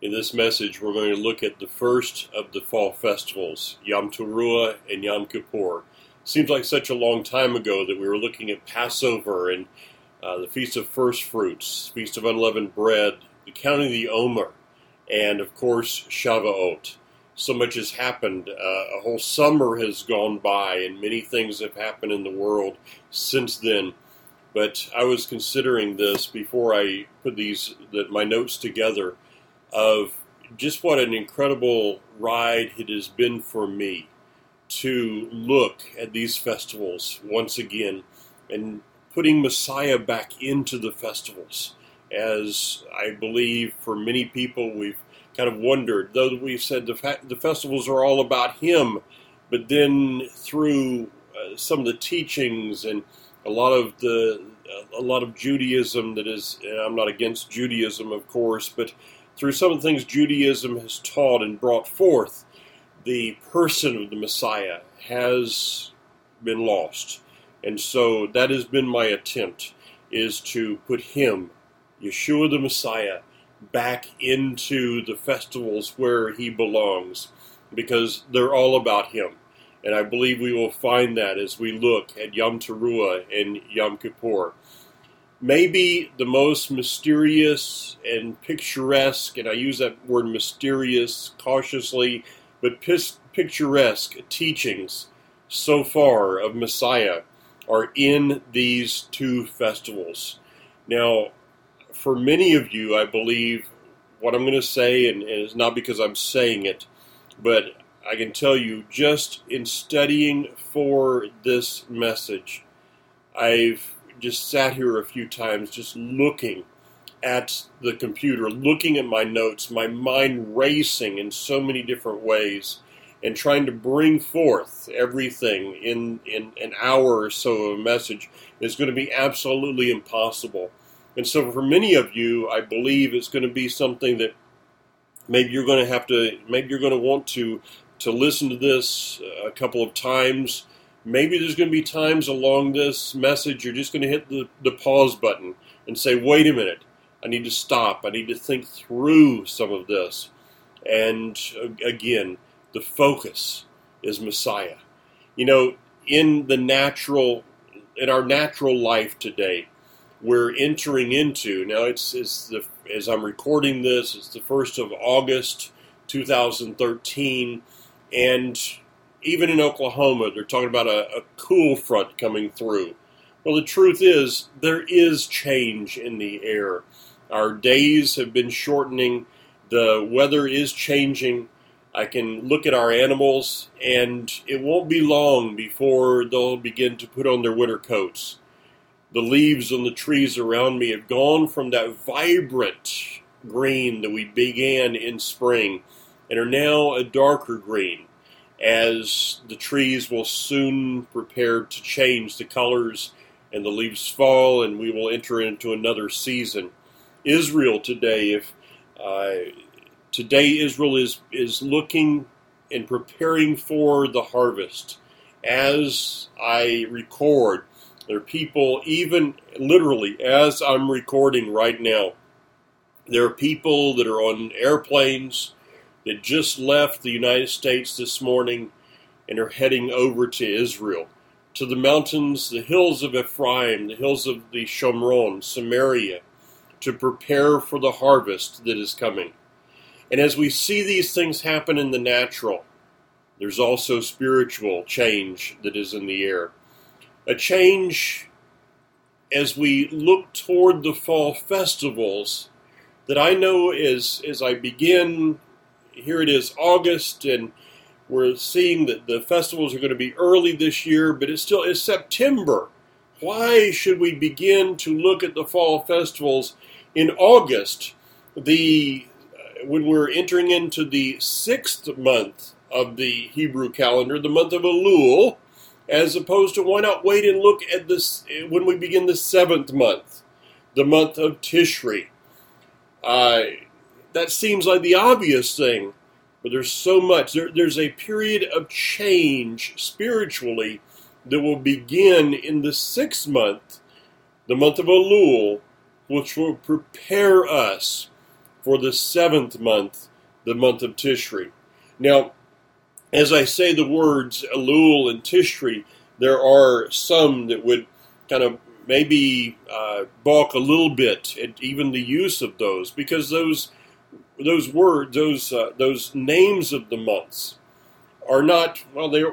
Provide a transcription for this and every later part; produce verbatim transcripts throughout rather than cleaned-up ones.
In this message, we're going to look at the first of the fall festivals, Yom Teruah and Yom Kippur. Seems like such a long time ago that we were looking at Passover and uh, the Feast of First Fruits, Feast of Unleavened Bread, the Counting of the Omer, and of course Shavuot. So much has happened. Uh, a whole summer has gone by, and many things have happened in the world since then. But I was considering this before I put these that my notes together, of just what an incredible ride it has been for me to look at these festivals once again and putting Messiah back into the festivals. As I believe for many people we've kind of wondered, though we've said the, fa- the festivals are all about Him, but then through uh, some of the teachings and a lot of the a lot of Judaism that is, and I'm not against Judaism of course, but through some of the things Judaism has taught and brought forth, the person of the Messiah has been lost. And so that has been my attempt, is to put Him, Yeshua the Messiah, back into the festivals where He belongs, because they're all about Him. And I believe we will find that as we look at Yom Teruah and Yom Kippur. Maybe the most mysterious and picturesque, and I use that word mysterious cautiously, but picturesque teachings so far of Messiah are in these two festivals. Now, for many of you, I believe what I'm going to say, and, and it's not because I'm saying it, but I can tell you just in studying for this message, I've just sat here a few times just looking at the computer, looking at my notes, my mind racing in so many different ways, and trying to bring forth everything in, in an hour or so of a message is going to be absolutely impossible. And so for many of you, I believe it's going to be something that maybe you're going to have to, maybe you're going to want to, to listen to this a couple of times. Maybe there's going to be times along this message you're just going to hit the, the pause button and say, wait a minute, I need to stop. I need to think through some of this. And again, the focus is Messiah. You know, in the natural, in our natural life today, we're entering into, now it's, it's the, as I'm recording this, it's the first of August, two thousand thirteen, and even in Oklahoma, they're talking about a, a cool front coming through. Well, the truth is, there is change in the air. Our days have been shortening. The weather is changing. I can look at our animals, and it won't be long before they'll begin to put on their winter coats. The leaves on the trees around me have gone from that vibrant green that we began in spring and are now a darker green, as the trees will soon prepare to change the colors and the leaves fall, and we will enter into another season. Israel today, if uh, today Israel is, is looking and preparing for the harvest. As I record, there are people, even literally as I'm recording right now, there are people that are on airplanes that just left the United States this morning and are heading over to Israel, to the mountains, the hills of Ephraim, the hills of the Shomron, Samaria, to prepare for the harvest that is coming. And as we see these things happen in the natural, there's also spiritual change that is in the air. A change as we look toward the fall festivals that I know as, as I begin. Here it is August, and we're seeing that the festivals are going to be early this year, but it's still it's September. Why should we begin to look at the fall festivals in August, the when we're entering into the sixth month of the Hebrew calendar, the month of Elul, as opposed to why not wait and look at this when we begin the seventh month, the month of Tishri? Uh, That seems like the obvious thing, but there's so much. There, there's a period of change spiritually that will begin in the sixth month, the month of Elul, which will prepare us for the seventh month, the month of Tishri. Now, as I say the words Elul and Tishri, there are some that would kind of maybe uh, balk a little bit at even the use of those, because those those words, those uh, those names of the months are not, well, they're,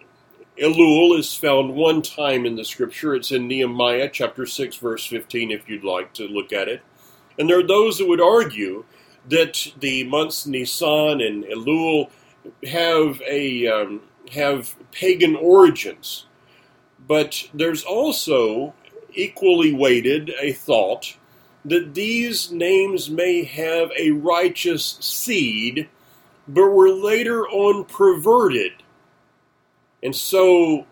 Elul is found one time in the scripture. It's in Nehemiah chapter six, verse fifteen, if you'd like to look at it. And there are those that would argue that the months Nisan and Elul have a um, have pagan origins. But there's also equally weighted a thought that these names may have a righteous seed, but were later on perverted. And so,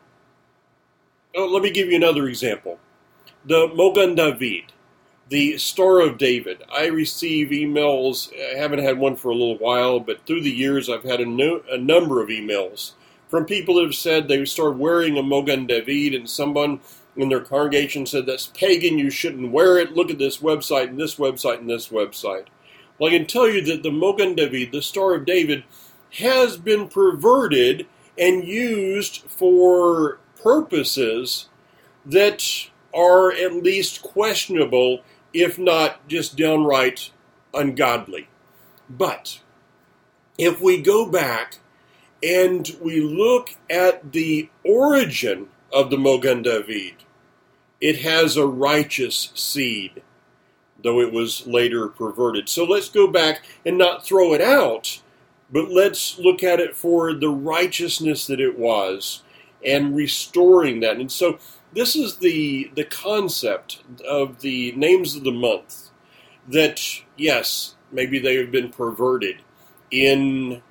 oh, let me give you another example. The Mogan David, the Star of David. I receive emails, I haven't had one for a little while, but through the years I've had a, no, a number of emails from people that have said they started wearing a Mogan David, and someone in their congregation said, that's pagan, you shouldn't wear it, look at this website and this website and this website. Well, I can tell you that the Mogan David, the Star of David, has been perverted and used for purposes that are at least questionable, if not just downright ungodly. But if we go back and we look at the origin of the Mogan David, it has a righteous seed, though it was later perverted. So let's go back and not throw it out, but let's look at it for the righteousness that it was and restoring that. And so this is the the concept of the names of the month, that, yes, maybe they have been perverted in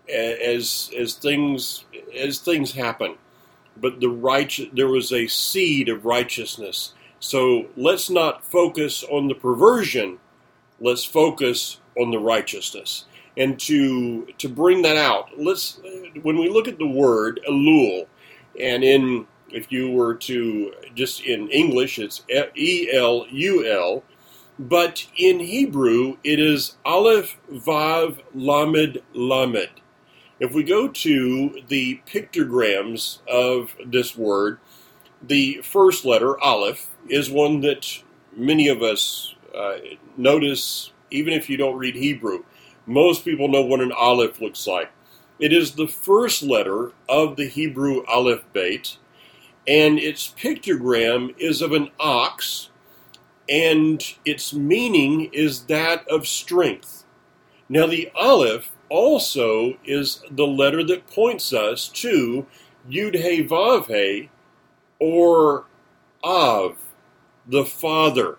as as things as things happen, but the righteous, there was a seed of righteousness. So let's not focus on the perversion, let's focus on the righteousness. And to to bring that out, let's when we look at the word Elul, and in if you were to just in English, it's E L U L, but in Hebrew it is Aleph Vav Lamed Lamed. If we go to the pictograms of this word, the first letter, Aleph, is one that many of us uh, notice, even if you don't read Hebrew. Most people know what an Aleph looks like. It is the first letter of the Hebrew alphabet, and its pictogram is of an ox, and its meaning is that of strength. Now, the Aleph also is the letter that points us to Yud-He Vav-He, or Av, the Father,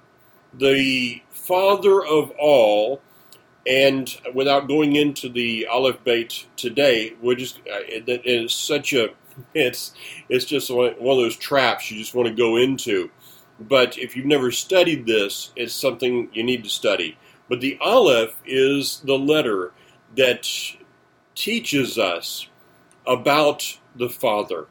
the Father of all. And without going into the Aleph Beit today, we're just it, it is such a it's it's just one of those traps you just want to go into. But if you've never studied this, it's something you need to study. But the Aleph is the letter that teaches us about the Father.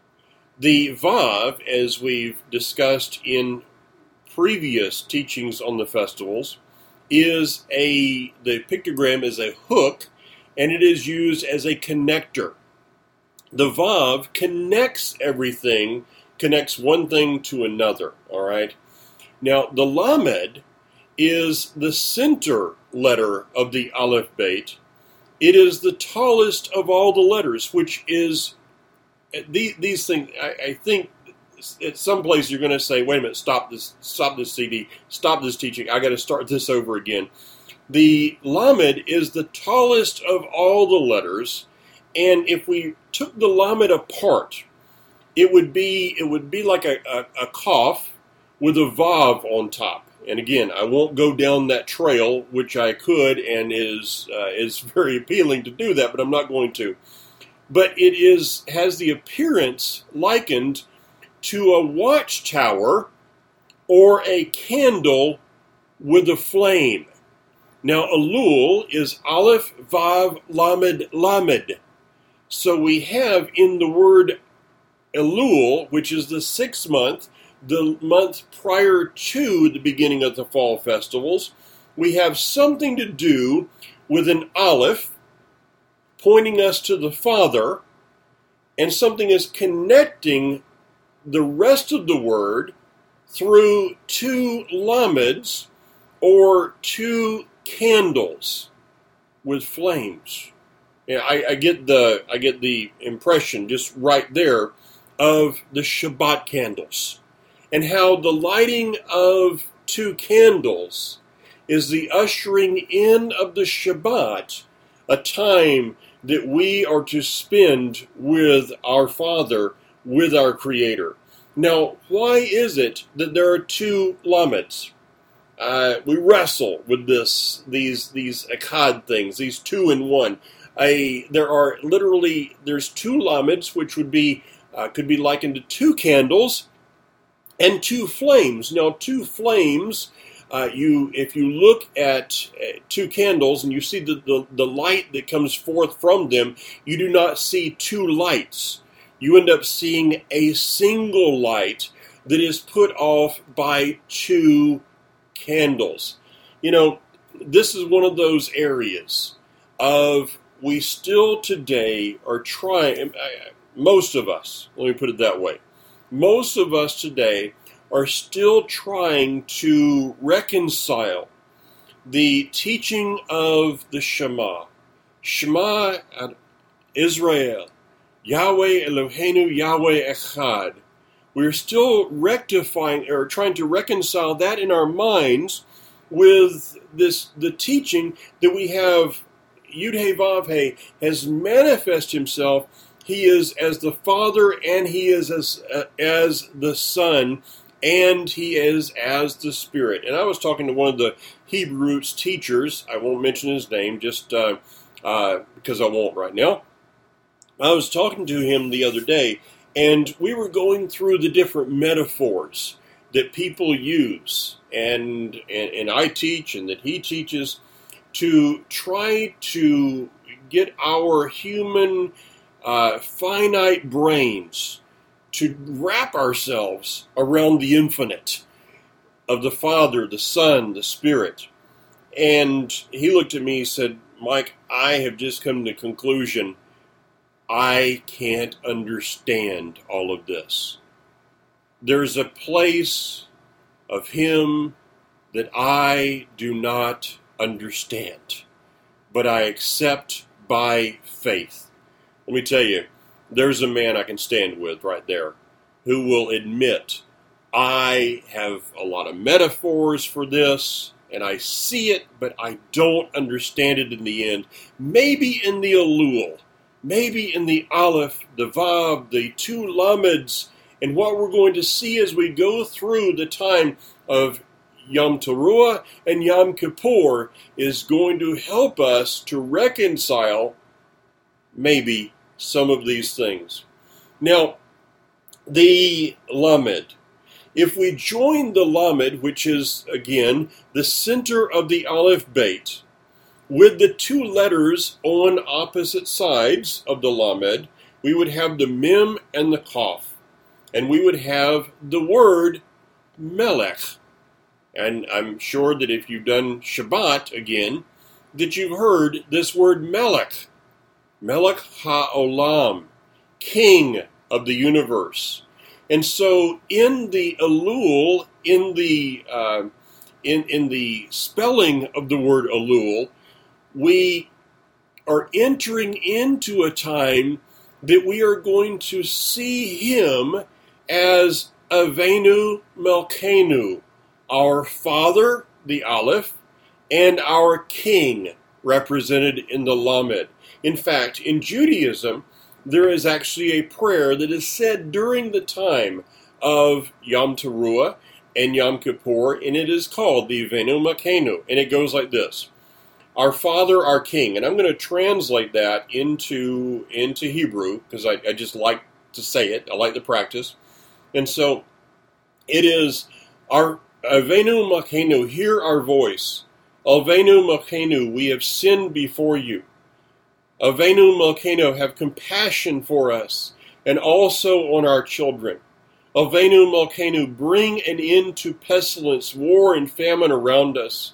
The Vav, as we've discussed in previous teachings on the festivals, is a the pictogram is a hook, and it is used as a connector. The Vav connects everything, connects one thing to another. All right. Now the Lamed is the center letter of the Aleph Beit. It is the tallest of all the letters, which is these, these things. I, I think at some place you're going to say, "Wait a minute! Stop this! Stop this C D! Stop this teaching! I got to start this over again." The Lamed is the tallest of all the letters, and if we took the Lamed apart, it would be it would be like a, a, a Kaf with a Vav on top. And again, I won't go down that trail, which I could, and is uh, is very appealing to do that, but I'm not going to. But it is has the appearance likened to a watchtower or a candle with a flame. Now, Elul is Aleph Vav Lamed Lamed. So we have in the word Elul, which is the sixth month, the month prior to the beginning of the fall festivals, we have something to do with an aleph pointing us to the Father, and something is connecting the rest of the word through two lameds, or two candles with flames. Yeah, I, I get the I get the impression just right there of the Shabbat candles, and how the lighting of two candles is the ushering in of the Shabbat, a time that we are to spend with our Father, with our Creator. Now, why is it that there are two lameds? Uh, we wrestle with this, these these echad things, these two in one. A, there are literally, there's two lameds, which would be, uh, could be likened to two candles, and two flames. Now, two flames, uh, you if you look at uh, two candles and you see the, the, the light that comes forth from them, you do not see two lights. You end up seeing a single light that is put off by two candles. You know, this is one of those areas of we still today are trying, most of us, let me put it that way, most of us today are still trying to reconcile the teaching of the Shema. Shema Israel, Yahweh Eloheinu, Yahweh Echad. We're still rectifying or trying to reconcile that in our minds with this the teaching that we have. Yud-Heh Vav-Heh has manifest himself. He is as the Father, and he is as uh, as the Son, and he is as the Spirit. And I was talking to one of the Hebrew Roots teachers. I won't mention his name, just uh, uh, because I won't right now. I was talking to him the other day, and we were going through the different metaphors that people use, and, and, and I teach, and that he teaches, to try to get our human uh, finite brains to wrap ourselves around the infinite of the Father, the Son, the Spirit. And he looked at me and said, Mike, I have just come to the conclusion I can't understand all of this. There's a place of him that I do not understand, but I accept by faith. Let me tell you, there's a man I can stand with right there who will admit, I have a lot of metaphors for this, and I see it, but I don't understand it in the end. Maybe in the Elul, maybe in the Aleph, the Vav, the two Lameds, and what we're going to see as we go through the time of Yom Teruah and Yom Kippur is going to help us to reconcile maybe some of these things. Now, the Lamed. If we join the Lamed, which is, again, the center of the Aleph Beit, with the two letters on opposite sides of the Lamed, we would have the Mem and the Kaf. And we would have the word Melech. And I'm sure that if you've done Shabbat again, that you've heard this word Melech. Melech HaOlam, King of the universe. And so in the Elul, in the uh, in, in the spelling of the word Elul, we are entering into a time that we are going to see him as Avenu Melkenu, our Father, the Aleph, and our King, represented in the Lamed. In fact, in Judaism, there is actually a prayer that is said during the time of Yom Teruah and Yom Kippur, and it is called the Avenu Melkenu, and it goes like this: Our Father, our King. And I'm going to translate that into, into Hebrew, because I, I just like to say it. I like the practice. And so, it is, our Avenu Melkenu, hear our voice. Avenu Melkenu, we have sinned before you. Avenu Melkenu, have compassion for us, and also on our children. Avenu Melkenu, bring an end to pestilence, war, and famine around us.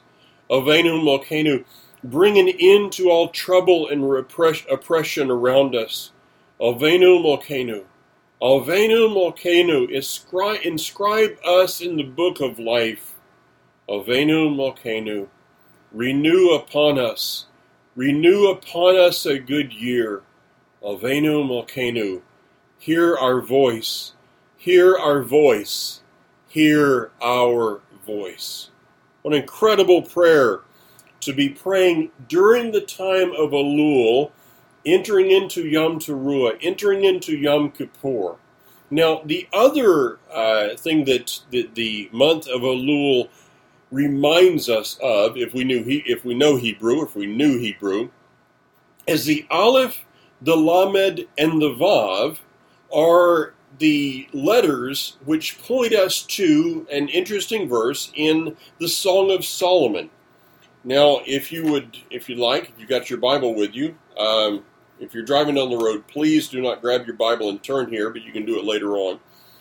Avenu Malkeinu, bring an end to all trouble and repress- oppression around us. Avenu Malkeinu. Avenu Malkeinu, inscribe, inscribe us in the book of life. Avenu Malkeinu, renew upon us, renew upon us a good year. Avenu Malkeinu, hear our voice, hear our voice, hear our voice. What an incredible prayer to be praying during the time of Elul, entering into Yom Teruah, entering into Yom Kippur. Now, the other uh, thing that the, the month of Elul reminds us of, if we knew he, if we know Hebrew, if we knew Hebrew, is the Aleph, the Lamed, and the Vav are the letters which point us to an interesting verse in the Song of Solomon. Now, if you would, if you'd like, if you got your Bible with you, um, if you're driving down the road, please do not grab your Bible and turn here, but you can do it later on.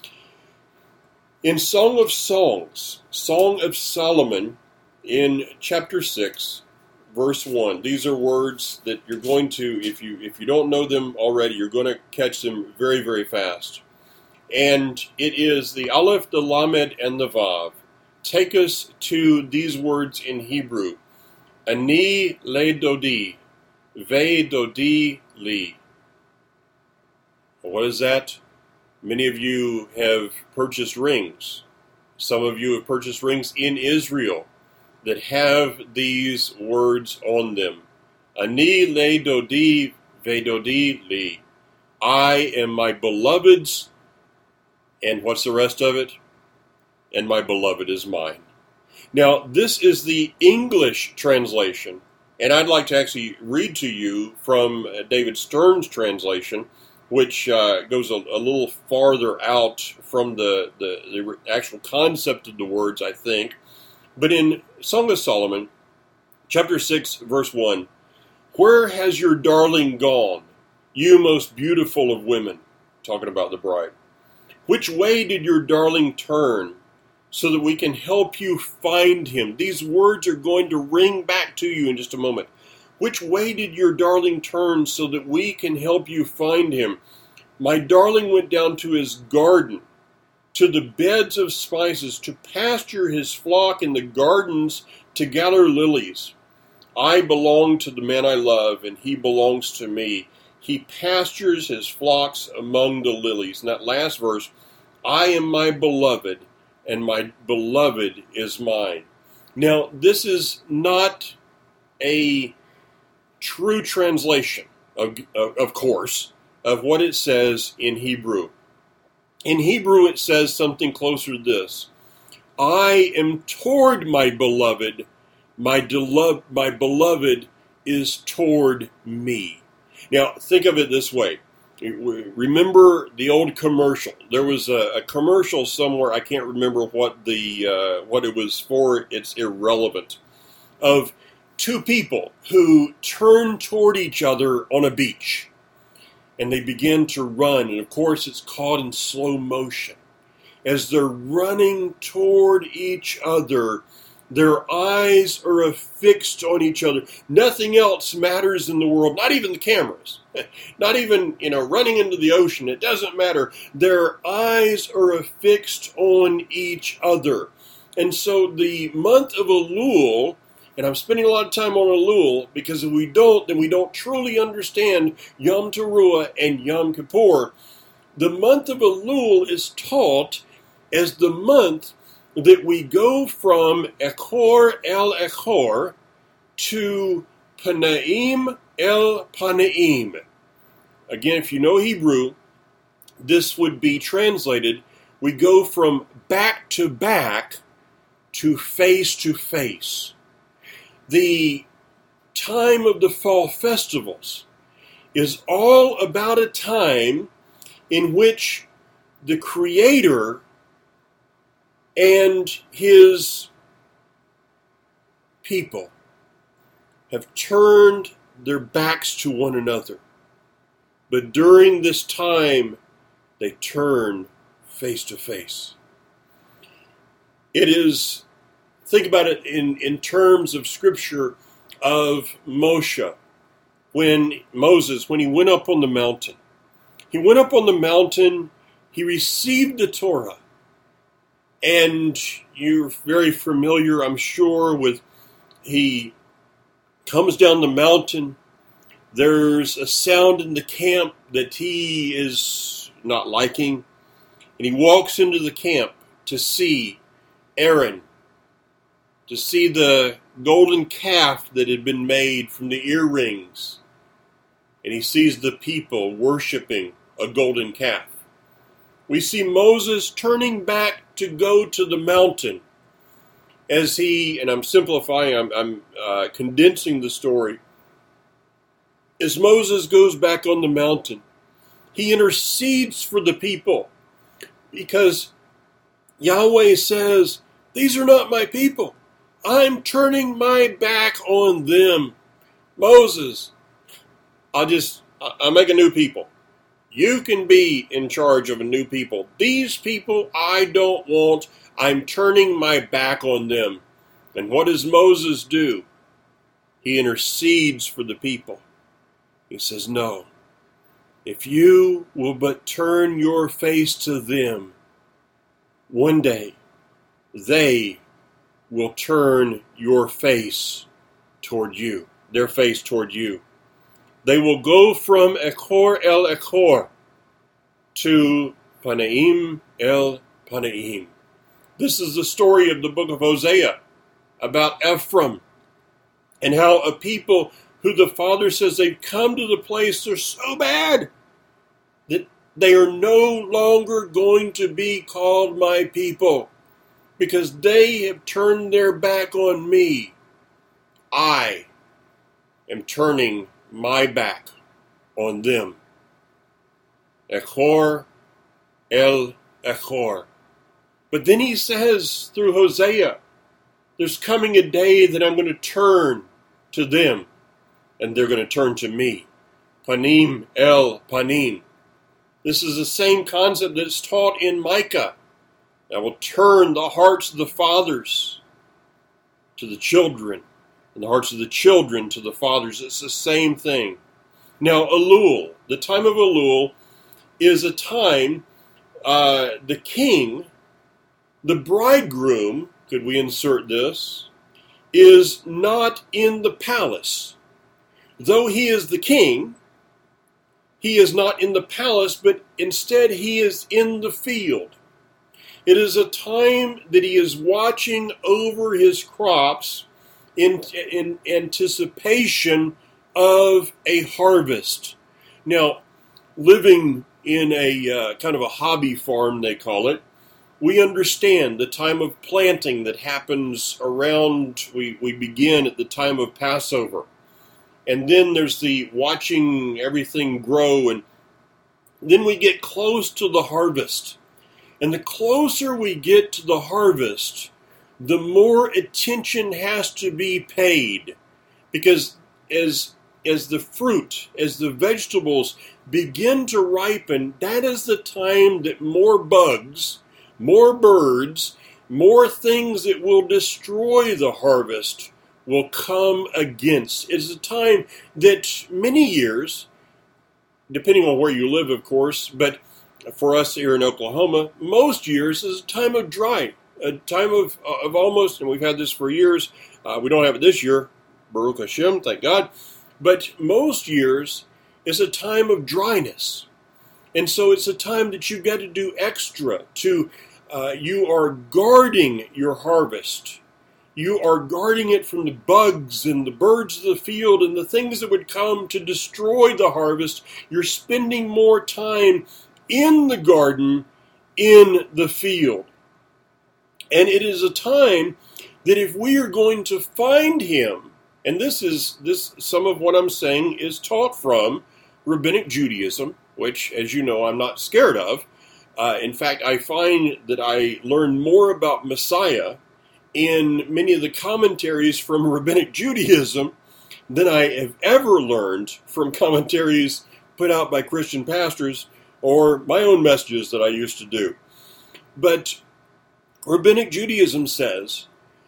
In Song of Songs, Song of Solomon, in chapter six, verse one, these are words that you're going to, if you if you don't know them already, you're going to catch them very, very fast. And it is the Aleph, the Lamed, and the Vav. Take us to these words in Hebrew. Ani le dodi, ve dodi li. What is that? Many of you have purchased rings. Some of you have purchased rings in Israel that have these words on them. Ani le dodi, ve dodi li. I am my beloved's, and what's the rest of it? And my beloved is mine. Now, this is the English translation, and I'd like to actually read to you from David Stern's translation, which uh, goes a, a little farther out from the, the, the actual concept of the words, I think. But in Song of Solomon, chapter six, verse one, where has your darling gone, you most beautiful of women? Talking about the bride. Which way did your darling turn so that we can help you find him? These words are going to ring back to you in just a moment. Which way did your darling turn so that we can help you find him? My darling went down to his garden, to the beds of spices, to pasture his flock in the gardens, to gather lilies. I belong to the man I love, and he belongs to me. He pastures his flocks among the lilies. In that last verse, I am my beloved, and my beloved is mine. Now, this is not a true translation, of, of course, of what it says in Hebrew. In Hebrew, it says something closer to this. I am toward my beloved, my, delo- my beloved is toward me. Now, think of it this way. Remember the old commercial. There was a, a commercial somewhere, I can't remember what the uh, what it was for, it's irrelevant, of two people who turn toward each other on a beach. And they begin to run, and of course it's caught in slow motion. As they're running toward each other, their eyes are affixed on each other. Nothing else matters in the world, not even the cameras. Not even, you know, running into the ocean. It doesn't matter. Their eyes are affixed on each other. And so the month of Elul, and I'm spending a lot of time on Elul, because if we don't, then we don't truly understand Yom Teruah and Yom Kippur. The month of Elul is taught as the month that we go from Echor el Echor to Panaim el Panaim. Again, if you know Hebrew, this would be translated, we go from back to back to face to face. The time of the fall festivals is all about a time in which the Creator and his people have turned their backs to one another. But during this time, they turn face to face. It is Think about it in, in terms of Scripture of Moshe, when Moses, when he went up on the mountain. He went up on the mountain, he received the Torah, and you're very familiar, I'm sure, with he comes down the mountain. There's a sound in the camp that he is not liking, and he walks into the camp to see Aaron, to see the golden calf that had been made from the earrings, and he sees the people worshiping a golden calf. We see Moses turning back to go to the mountain as he, and I'm simplifying, I'm, I'm uh, condensing the story. As Moses goes back on the mountain, he intercedes for the people because Yahweh says, these are not my people. I'm turning my back on them. Moses, I'll just, I'll make a new people. You can be in charge of a new people. These people I don't want. I'm turning my back on them. And what does Moses do? He intercedes for the people. He says, no. If you will but turn your face to them, one day they will turn your face toward you, their face toward you. They will go from Echor el Echor to Panaim el Panaim. This is the story of the book of Hosea about Ephraim and how a people who the Father says they've come to the place they're so bad that they are no longer going to be called my people because they have turned their back on me. I am turning my back on them. Echor el Echor. But then he says through Hosea, there's coming a day that I'm going to turn to them, and they're going to turn to me. Panim el Panim. This is the same concept that's taught in Micah. I will turn the hearts of the fathers to the children, and the hearts of the children to the fathers. It's the same thing. Now, Elul, the time of Elul, is a time uh, the king, the bridegroom, could we insert this, is not in the palace. Though he is the king, he is not in the palace, but instead he is in the field. It is a time that he is watching over his crops in, in anticipation of a harvest. Now, living in a uh, kind of a hobby farm, they call it, we understand the time of planting that happens around, we, we begin at the time of Passover. And then there's the watching everything grow, and then we get close to the harvest. And the closer we get to the harvest, the more attention has to be paid. Because as, as the fruit, as the vegetables begin to ripen, that is the time that more bugs, more birds, more things that will destroy the harvest will come against. It is a time that many years, depending on where you live, of course, but for us here in Oklahoma, most years is a time of dry, a time of of almost, and we've had this for years, uh, we don't have it this year, Baruch Hashem, thank God, but most years is a time of dryness. And so it's a time that you've got to do extra to, uh, you are guarding your harvest. You are guarding it from the bugs and the birds of the field and the things that would come to destroy the harvest. You're spending more time in the garden, in the field. And it is a time that if we are going to find him, and this is this some of what I'm saying is taught from Rabbinic Judaism, which, as you know, I'm not scared of. Uh, in fact, I find that I learn more about Messiah in many of the commentaries from Rabbinic Judaism than I have ever learned from commentaries put out by Christian pastors or my own messages that I used to do. But Rabbinic Judaism says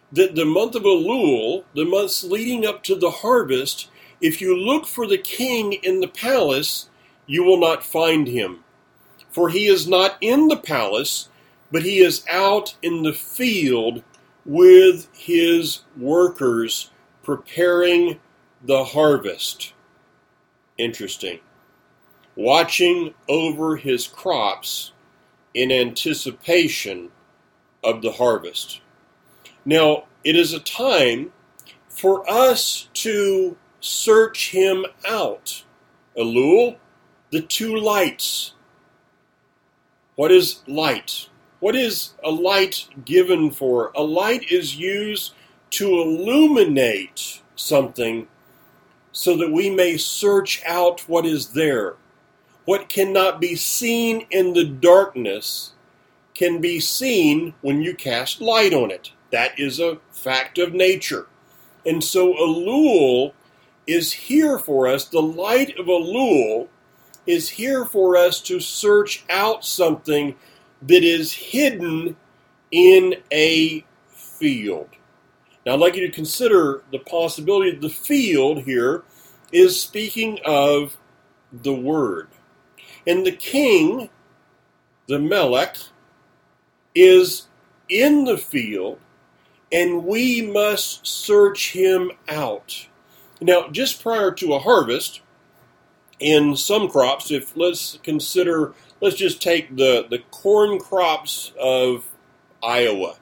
that the month of Elul, the months leading up to the harvest, if you look for the king in the palace, you will not find him. For he is not in the palace, but he is out in the field with his workers preparing the harvest. Interesting. Watching over his crops in anticipation of the harvest. Now, it is a time for us to search him out. Elul, the two lights. What is light? What is a light given for? A light is used to illuminate something so that we may search out what is there. What cannot be seen in the darkness can be seen when you cast light on it. That is a fact of nature. And so Elul is here for us. The light of Elul is here for us to search out something that is hidden in a field. Now, I'd like you to consider the possibility that the field here is speaking of the Word. And the king, the Melech, is in the field, and we must search him out. Now, just prior to a harvest, in some crops, if let's consider, let's just take the, the corn crops of Iowa.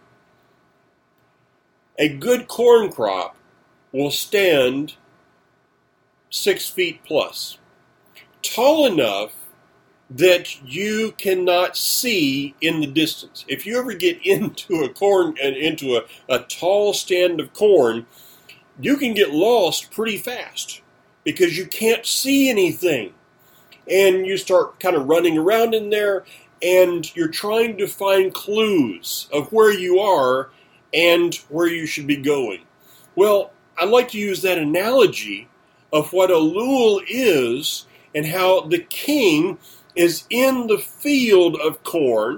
A good corn crop will stand six feet plus, tall enough that you cannot see in the distance. If you ever get into a corn and into a, a tall stand of corn, you can get lost pretty fast because you can't see anything. And you start kind of running around in there, and you're trying to find clues of where you are and where you should be going. Well, I'd like to use that analogy of what Elul is and how the king is in the field of corn,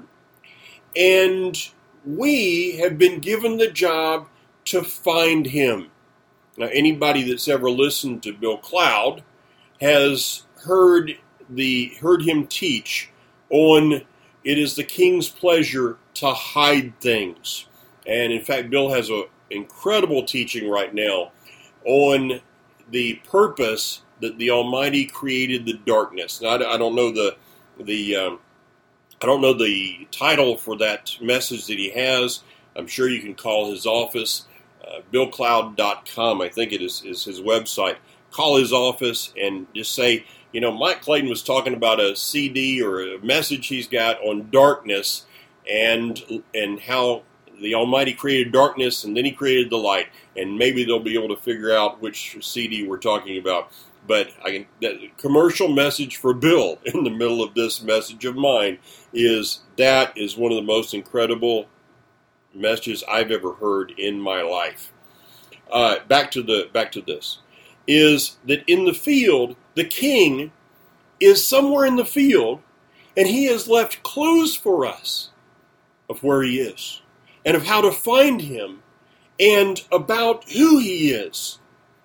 and we have been given the job to find him. Now, anybody that's ever listened to Bill Cloud has heard the heard him teach on it is the king's pleasure to hide things. And in fact, Bill has an incredible teaching right now on the purpose that the Almighty created the darkness. Now, I don't know the the um, I don't know the title for that message that he has. I'm sure you can call his office, uh, bill cloud dot com, I think it is, is his website. Call his office and just say, you know, Mike Clayton was talking about a C D or a message he's got on darkness and and how the Almighty created darkness and then he created the light. And maybe they'll be able to figure out which C D we're talking about. But I can, that commercial message for Bill in the middle of this message of mine is that is one of the most incredible messages I've ever heard in my life. Uh, back to the back to this is that in the field, the king is somewhere in the field, and he has left clues for us of where he is and of how to find him and about who he is.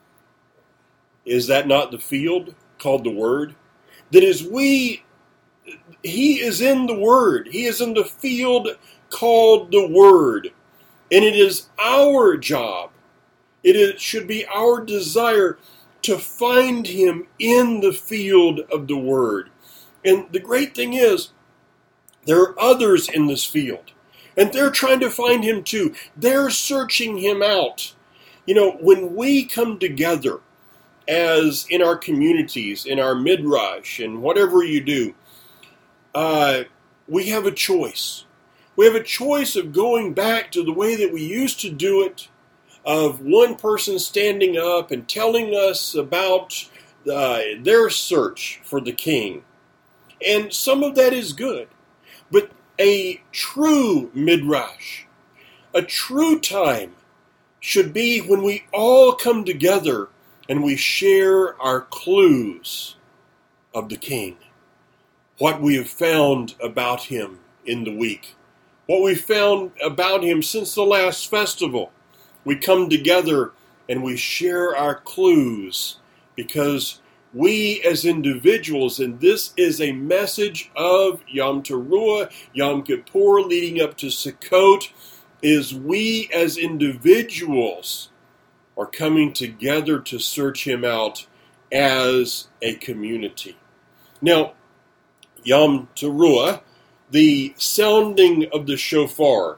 Is that not the field called the Word? That is, we, he is in the Word. He is in the field called the Word. And it is our job, it is, should be our desire to find him in the field of the Word. And the great thing is, there are others in this field. And they're trying to find him too. They're searching him out. You know, when we come together, as in our communities, in our midrash, and whatever you do, uh, we have a choice. We have a choice of going back to the way that we used to do it, of one person standing up and telling us about uh, their search for the king. And some of that is good. But a true midrash, a true time, should be when we all come together and we share our clues of the king. What we have found about him in the week. What we found about him since the last festival. We come together and we share our clues because we as individuals, and this is a message of Yom Teruah, Yom Kippur leading up to Sukkot, is we as individuals are coming together to search him out as a community. Now, Yom Teruah, the sounding of the shofar,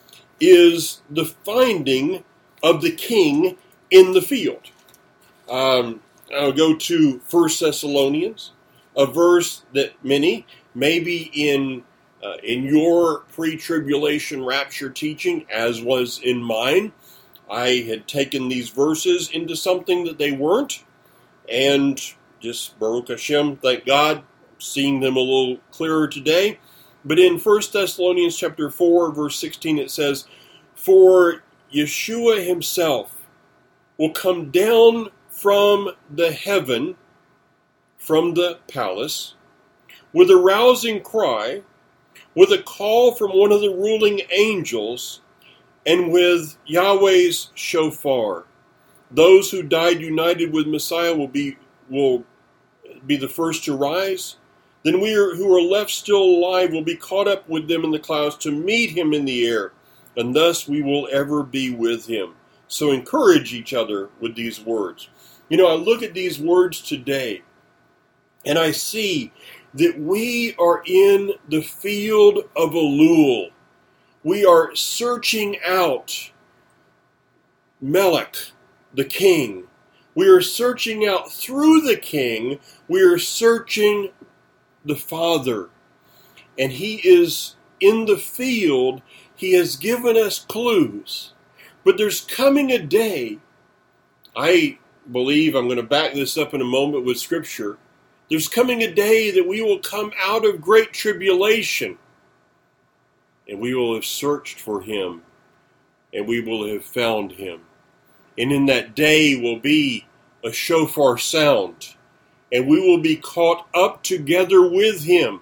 is the finding of the king in the field. Um, I'll go to First Thessalonians, a verse that many, maybe in uh, in your pre-tribulation rapture teaching, as was in mine, I had taken these verses into something that they weren't, and just Baruch Hashem, thank God, seeing them a little clearer today. But in First Thessalonians chapter four, verse sixteen, it says, "For Yeshua himself will come down from the heaven, from the palace, with a rousing cry, with a call from one of the ruling angels, and with Yahweh's shofar. Those who died united with Messiah will be will be the first to rise. Then we are, who are left still alive will be caught up with them in the clouds to meet him in the air, and thus we will ever be with him." So encourage each other with these words. You know, I look at these words today, and I see that we are in the field of Elul. We are searching out Melech, the king. We are searching out through the king. We are searching the Father. And he is in the field. He has given us clues. But there's coming a day, I believe, I'm going to back this up in a moment with Scripture, there's coming a day that we will come out of great tribulation, and we will have searched for him, and we will have found him. And in that day will be a shofar sound, and we will be caught up together with him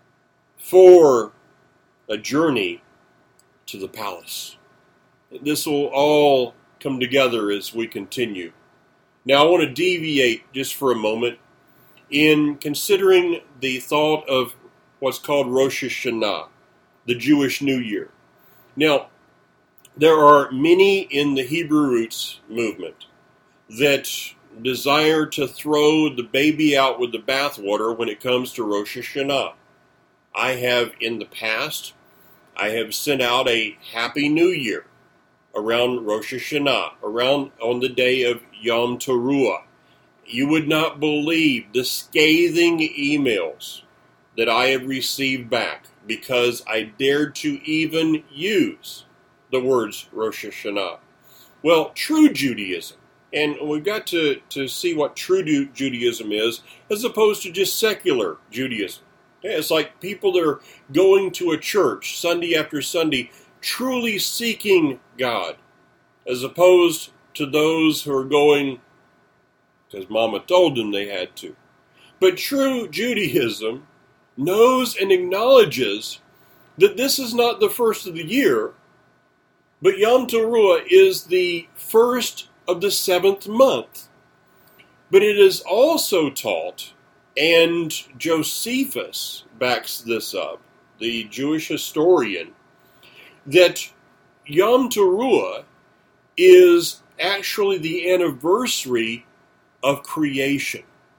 for a journey to the palace. This will all come together as we continue. Now I want to deviate just for a moment in considering the thought of what's called Rosh Hashanah, the Jewish New Year. Now, there are many in the Hebrew Roots movement that desire to throw the baby out with the bathwater when it comes to Rosh Hashanah. I have in the past, I have sent out a Happy New Year around Rosh Hashanah, around on the day of Yom Teruah. You would not believe the scathing emails that I have received back because I dared to even use the words Rosh Hashanah. Well, true Judaism, and we've got to, to see what true Judaism is as opposed to just secular Judaism. It's like people that are going to a church Sunday after Sunday truly seeking God, as opposed to those who are going because Mama told them they had to. But true Judaism knows and acknowledges that this is not the first of the year, but Yom Teruah is the first of the seventh month. But it is also taught, and Josephus backs this up, the Jewish historian, that Yom Teruah is actually the anniversary of creation.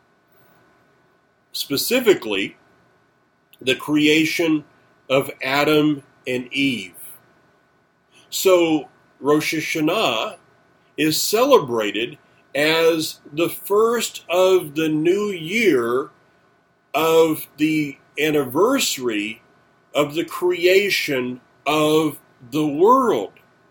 Specifically, the creation of Adam and Eve. So Rosh Hashanah is celebrated as the first of the new year of the anniversary of the creation of the world.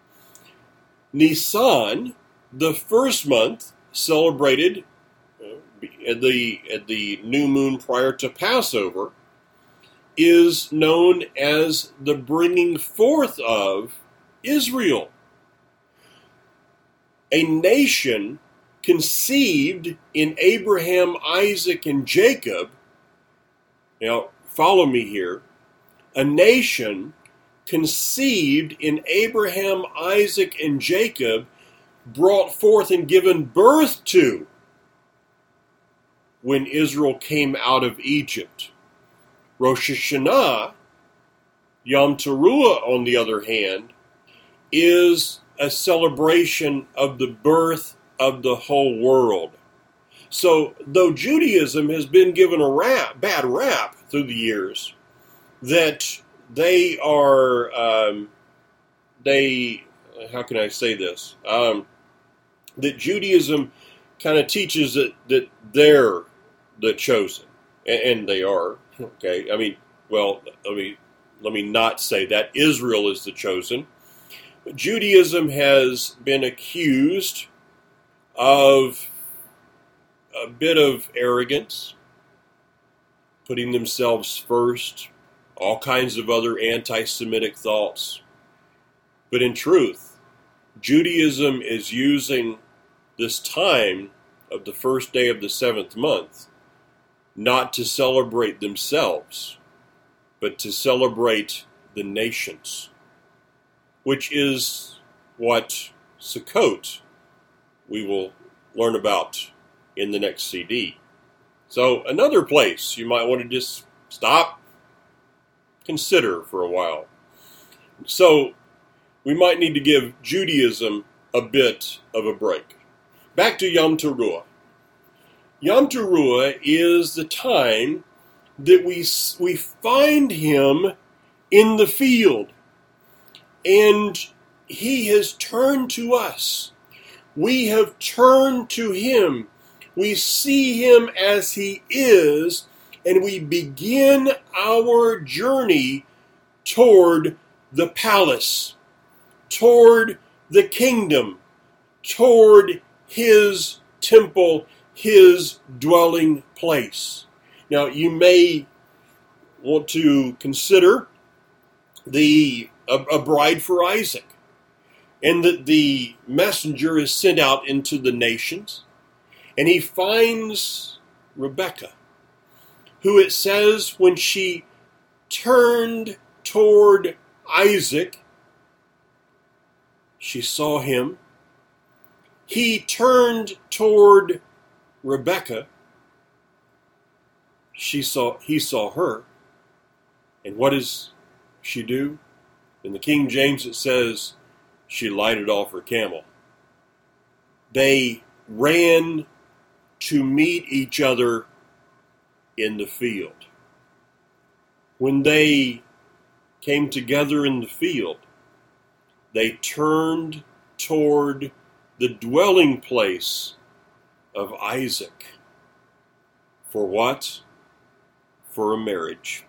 Nisan, the first month, celebrated at the at the new moon prior to Passover, is known as the bringing forth of Israel, a nation conceived in Abraham, Isaac, and Jacob. Now, follow me here. A nation conceived in Abraham, Isaac, and Jacob brought forth and given birth to when Israel came out of Egypt. Rosh Hashanah, Yom Teruah, on the other hand, is a celebration of the birth of the whole world. So, though Judaism has been given a rap, bad rap through the years, that they are, um, they, how can I say this? Um, that Judaism kind of teaches that, that they're the chosen, and, and they are. Okay, I mean, well, let me let me not say that Israel is the chosen. But Judaism has been accused of a bit of arrogance, putting themselves first, all kinds of other anti-Semitic thoughts. But in truth, Judaism is using this time of the first day of the seventh month not to celebrate themselves, but to celebrate the nations, which is what Sukkot we will learn about in the next C D. So another place you might want to just stop, consider for a while. So we might need to give Judaism a bit of a break. Back to Yom Teruah. Yom Teruah is the time that we we find him in the field, and he has turned to us. We have turned to him. We see him as he is, and we begin our journey toward the palace, toward the kingdom, toward his temple, his dwelling place. Now, you may want to consider the a, a bride for Isaac, and that the messenger is sent out into the nations, and he finds Rebekah, who it says when she turned toward Isaac, she saw him. He turned toward Rebekah. She saw, he saw her. And what does she do? In the King James it says, she lighted off her camel. They ran to meet each other in the field. When they came together in the field, they turned toward the dwelling place of Isaac. For what? For a marriage.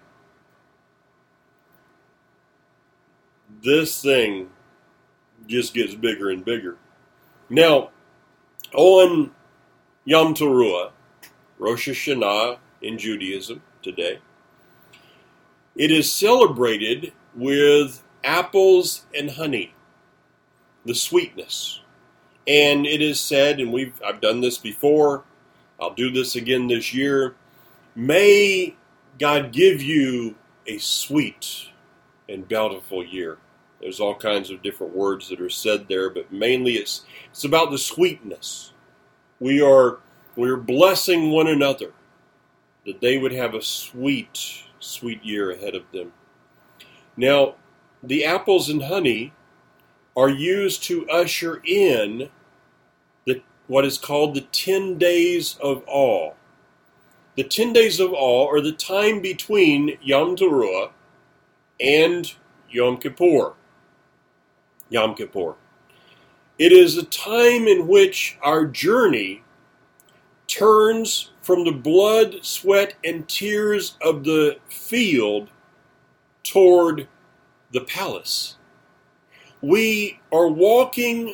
This thing just gets bigger and bigger. Now, on Yom Teruah, Rosh Hashanah in Judaism today, it is celebrated with apples and honey, the sweetness. And it is said, and we've I've done this before, I'll do this again this year, may God give you a sweet and bountiful year. There's all kinds of different words that are said there, but mainly it's it's about the sweetness. We are we are blessing one another that they would have a sweet, sweet year ahead of them. Now, the apples and honey are used to usher in the what is called the ten days of awe. The ten days of awe are the time between Yom Teruah and Yom Kippur. Yom Kippur. It is a time in which our journey turns from the blood, sweat, and tears of the field toward the palace. We are walking,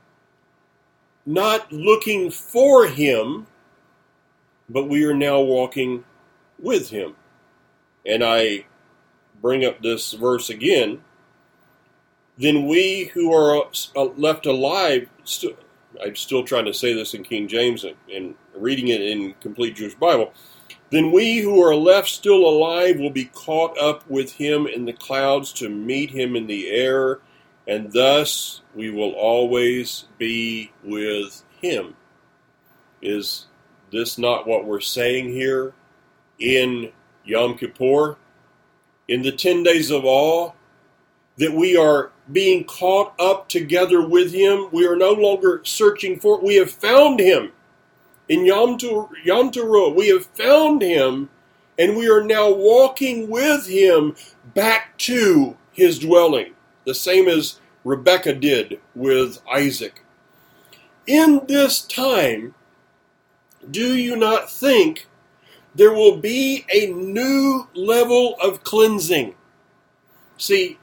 not looking for him, but we are now walking with him. And I bring up this verse again. Then we who are left alive, st- I'm still trying to say this in King James and, and reading it in Complete Jewish Bible. Then we who are left still alive will be caught up with him in the clouds to meet him in the air, and thus we will always be with him. Is this not what we're saying here in Yom Kippur? In the ten days of awe, that we are being caught up together with him. We are no longer searching for it. We have found him. In Yom Teruah, we have found him, and we are now walking with him back to his dwelling, the same as Rebekah did with Isaac. In this time, do you not think there will be a new level of cleansing? See,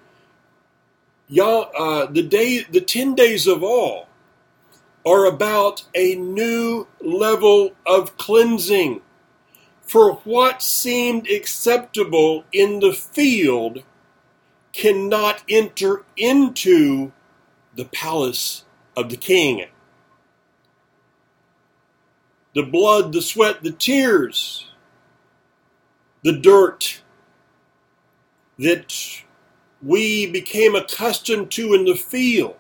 uh, the day, the ten days of awe are about a new level of cleansing. For what seemed acceptable in the field cannot enter into the palace of the king. The blood, the sweat, the tears, the dirt that we became accustomed to in the field,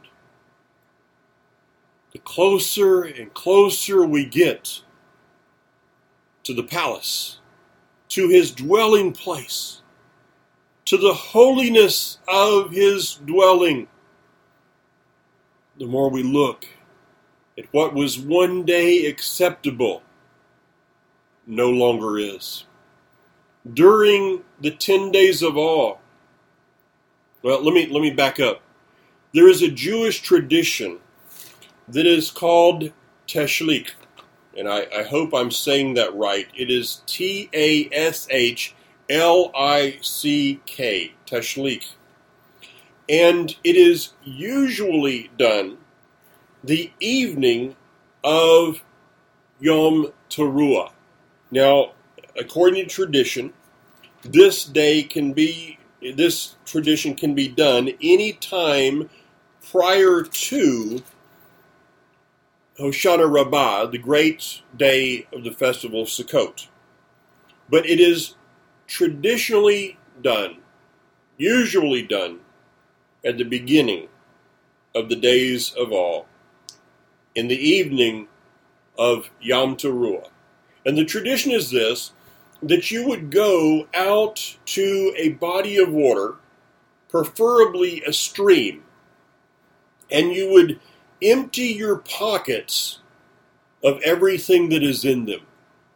the closer and closer we get to the palace, to his dwelling place, to the holiness of his dwelling, the more we look at what was one day acceptable no longer is. During the ten days of awe, well, let me let me back up. There is a Jewish tradition that is called Tashlich, and I, I hope I'm saying that right. It is T A S H L I C K, Tashlich. And it is usually done the evening of Yom Teruah. Now, according to tradition, this day can be, this tradition can be done any time prior to Hoshana Rabbah, the great day of the festival of Sukkot. But it is traditionally done, usually done, at the beginning of the days of awe, in the evening of Yom Teruah. And the tradition is this, that you would go out to a body of water, preferably a stream, and you would empty your pockets of everything that is in them.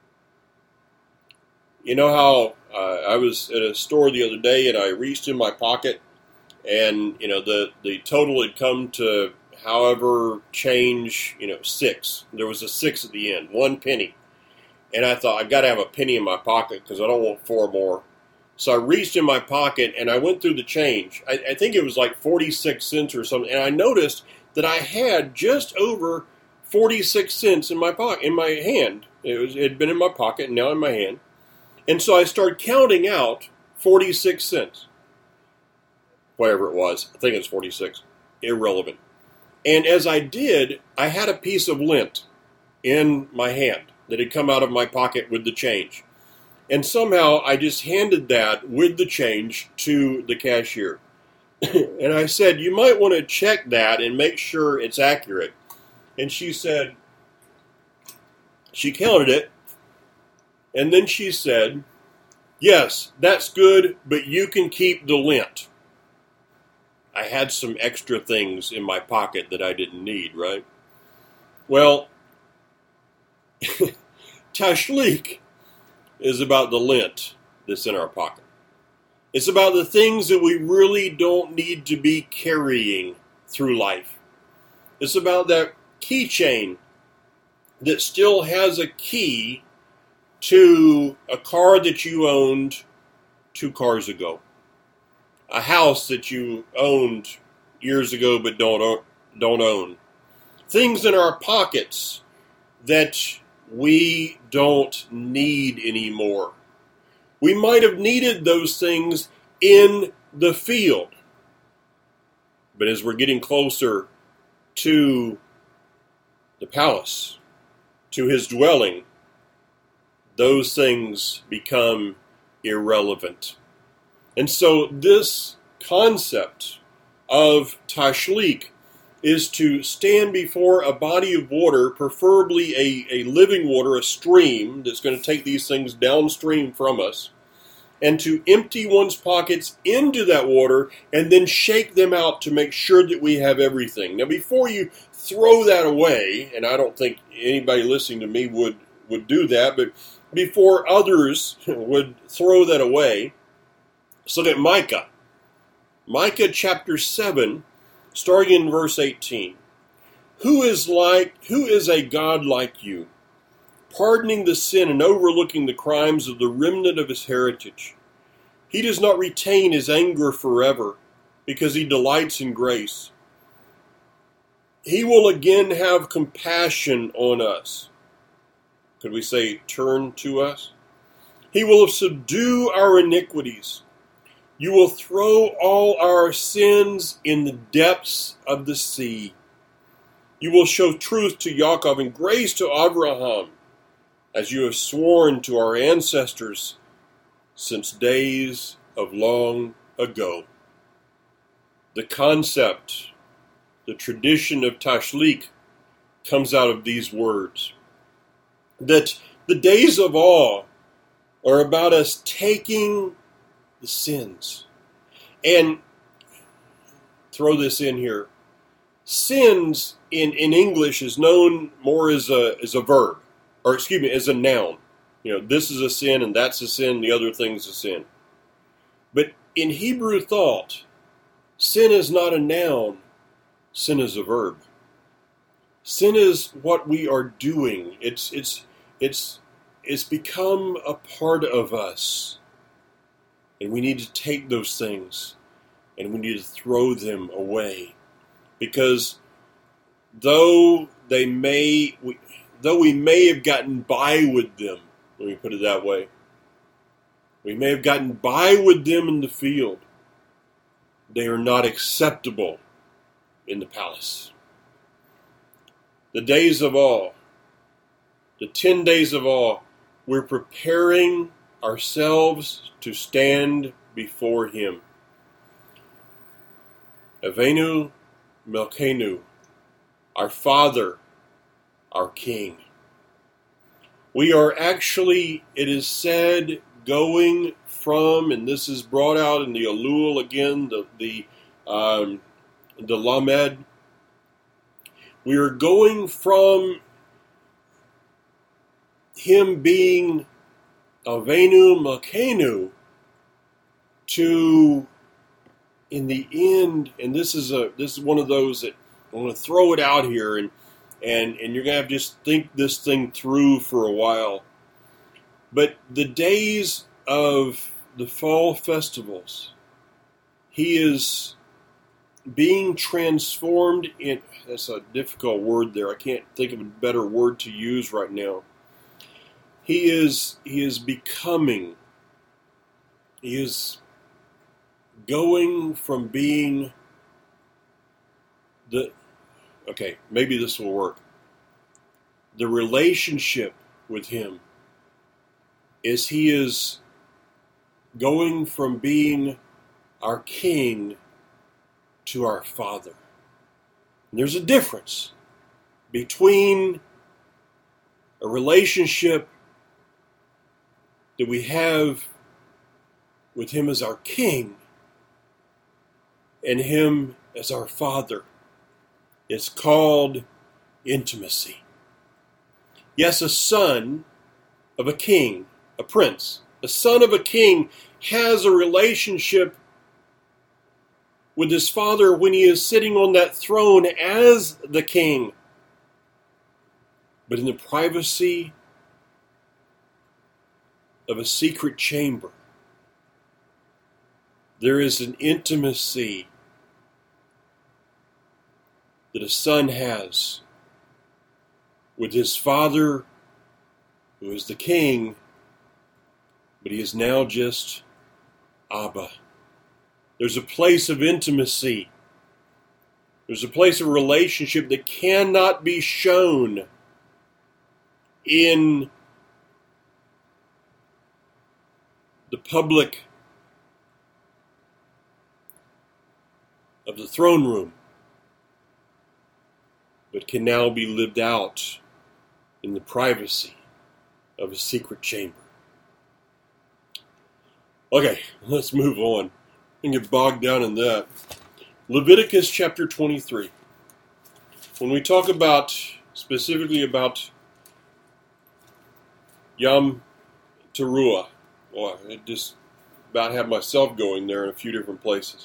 You know how uh, I was at a store the other day and I reached in my pocket and, you know, the, the total had come to however change, you know, six. There was a six at the end, one penny. And I thought, I've got to have a penny in my pocket because I don't want four more. So I reached in my pocket and I went through the change. I, I think it was like forty-six cents or something. And I noticed that I had just over forty-six cents in my pocket, in my hand. It was, it had been in my pocket and now in my hand. And so I started counting out forty-six cents. Whatever it was. I think it was forty-six. Irrelevant. And as I did, I had a piece of lint in my hand that had come out of my pocket with the change. And somehow I just handed that with the change to the cashier. And I said, you might want to check that and make sure it's accurate. And she said, she counted it. And then she said, yes, that's good, but you can keep the lint. I had some extra things in my pocket that I didn't need, right? Well, Tashlich is about the lint that's in our pocket. It's about the things that we really don't need to be carrying through life. It's about that keychain that still has a key to a car that you owned two cars ago. A house that you owned years ago but don't don't own. Things in our pockets that we don't need anymore. We might have needed those things in the field. But as we're getting closer to the palace, to his dwelling, those things become irrelevant. And so this concept of Tashlik is to stand before a body of water, preferably a, a living water, a stream that's going to take these things downstream from us, and to empty one's pockets into that water and then shake them out to make sure that we have everything. Now, before you throw that away, and I don't think anybody listening to me would, would do that, but before others would throw that away, let's look at Micah. Micah chapter seven, starting in verse eighteen. Who is like, who is a God like you, pardoning the sin and overlooking the crimes of the remnant of his heritage? He does not retain his anger forever, because he delights in grace. He will again have compassion on us. Could we say, turn to us? He will subdue our iniquities. You will throw all our sins in the depths of the sea. You will show truth to Jacob and grace to Abraham, as you have sworn to our ancestors since days of long ago. The concept, the tradition of Tashlik comes out of these words. That the days of awe are about us taking the sins. And throw this in here. Sins in, in English is known more as a as a verb, or excuse me, as a noun. You know, this is a sin and that's a sin, the other thing's a sin. But in Hebrew thought, sin is not a noun, sin is a verb. Sin is what we are doing. It's it's it's it's become a part of us. And we need to take those things and we need to throw them away. Because though they may, we, though we may have gotten by with them, let me put it that way, we may have gotten by with them in the field, they are not acceptable in the palace. The days of awe, the ten days of awe, we're preparing ourselves to stand before him. Avenu Melkenu, our Father, our King. We are actually, it is said, going from, and this is brought out in the Elul again, the the um, the Lamed. We are going from him being Avenu Melkenu to, in the end, and this is a this is one of those that I'm going to throw it out here, and and and you're going to have to just think this thing through for a while. But the days of the fall festivals, he is being transformed in. That's a difficult word there. I can't think of a better word to use right now. He is he is becoming. He is going from being the, okay, maybe this will work. The relationship with him is he is going from being our king to our father. And there's a difference between a relationship that we have with him as our king and him as our father. It's called intimacy. Yes, a son of a king, a prince, a son of a king has a relationship with his father when he is sitting on that throne as the king. But in the privacy of a secret chamber, there is an intimacy that a son has with his father, who is the king, but he is now just Abba. There's a place of intimacy. There's a place of relationship that cannot be shown in the public of the throne room, but can now be lived out in the privacy of a secret chamber. Okay, let's move on and get bogged down in that. Leviticus chapter twenty-three. When we talk about, specifically about Yom Teruah, well, I just about have myself going there in a few different places.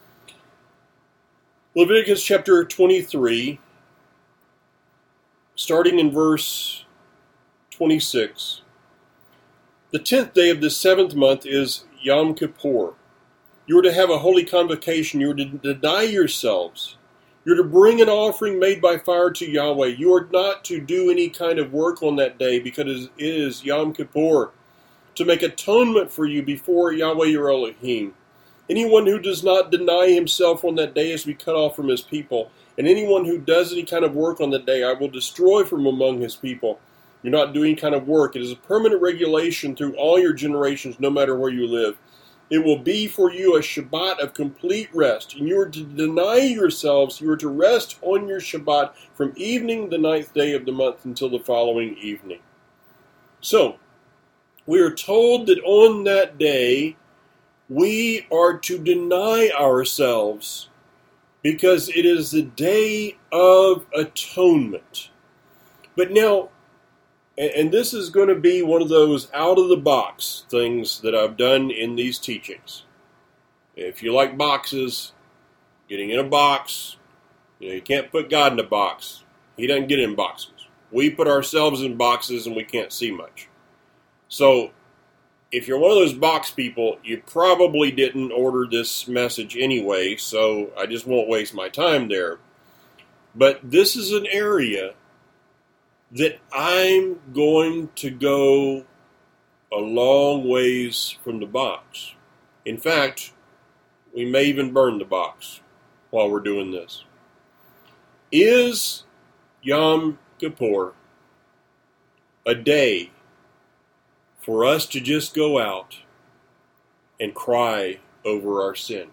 Leviticus chapter twenty-three, starting in verse twenty-six. The tenth day of the seventh month is Yom Kippur. You are to have a holy convocation. You are to deny yourselves. You are to bring an offering made by fire to Yahweh. You are not to do any kind of work on that day because it is Yom Kippur, to make atonement for you before Yahweh your Elohim. Anyone who does not deny himself on that day is to be cut off from his people. And anyone who does any kind of work on that day, I will destroy from among his people. You're not doing any kind of work. It is a permanent regulation through all your generations, no matter where you live. It will be for you a Shabbat of complete rest. And you are to deny yourselves. You are to rest on your Shabbat from evening the ninth day of the month until the following evening. So, we are told that on that day, we are to deny ourselves because it is the day of atonement. But now, and this is going to be one of those out-of-the-box things that I've done in these teachings. If you like boxes, getting in a box, you know, you can't put God in a box. He doesn't get in boxes. We put ourselves in boxes and we can't see much. So, if you're one of those box people, you probably didn't order this message anyway, so I just won't waste my time there. But this is an area that I'm going to go a long ways from the box. In fact, we may even burn the box while we're doing this. Is Yom Kippur a day for us to just go out and cry over our sin?